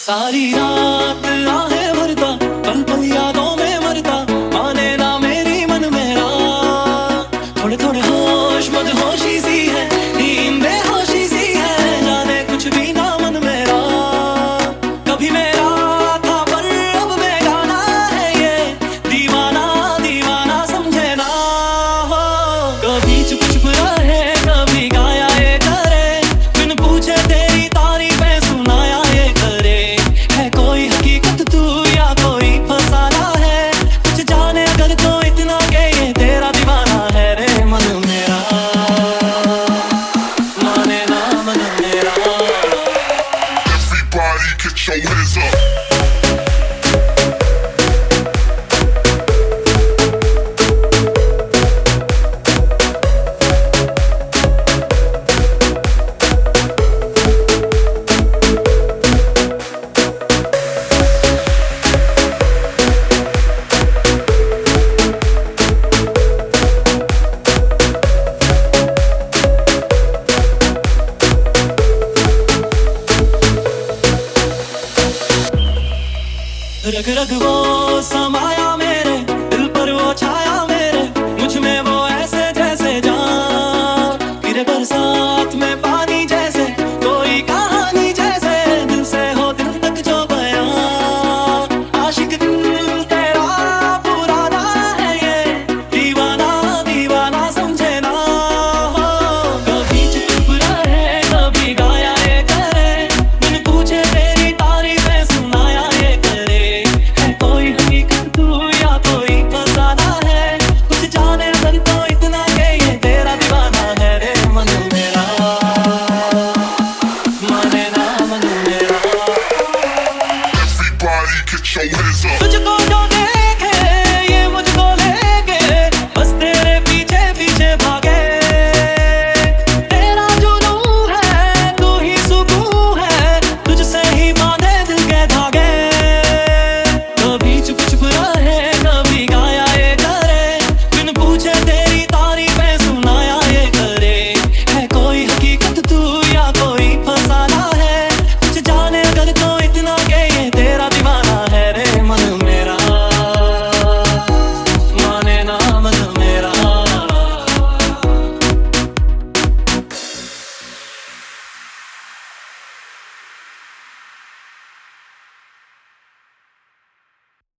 सारी रात आहें भरता, पल पल यादों में मरता, माने ना मेरी मन मेरा। थोड़े थोड़े होश मदहोशी सी है, नींद बेहोशी सी है, जाने कुछ भी ना मन मेरा। कभी मेरा था पर अब बेगाना है ये, दीवाना दीवाना समझे ना हो। कभी चुप चुप रहे, कभी गाया ये करे, बिन पूछे तेरी तारीफें सुनाया ये करे। है कोई हकीकत तू या कोई फसाना है, कुछ जाने अगर तो इतना के ये तेरा दीवाना है रे मन मेरा, माने ना मन मेरा। Everybody get your hands up. रग रग वो समाया मेरे दिल पर, वो छाया मेरे मुझ में, वो ऐसे जैसे जान गिरे बरसा